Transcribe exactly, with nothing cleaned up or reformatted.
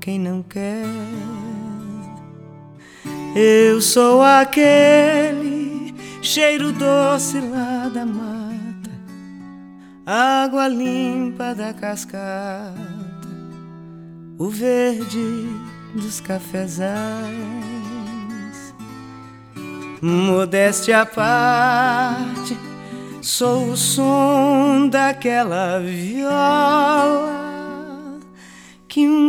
quem não quer. Eu sou aquele cheiro doce lá da mata, água limpa da cascata, o verde dos cafezais. Modéstia à parte, sou o som daquela viola que um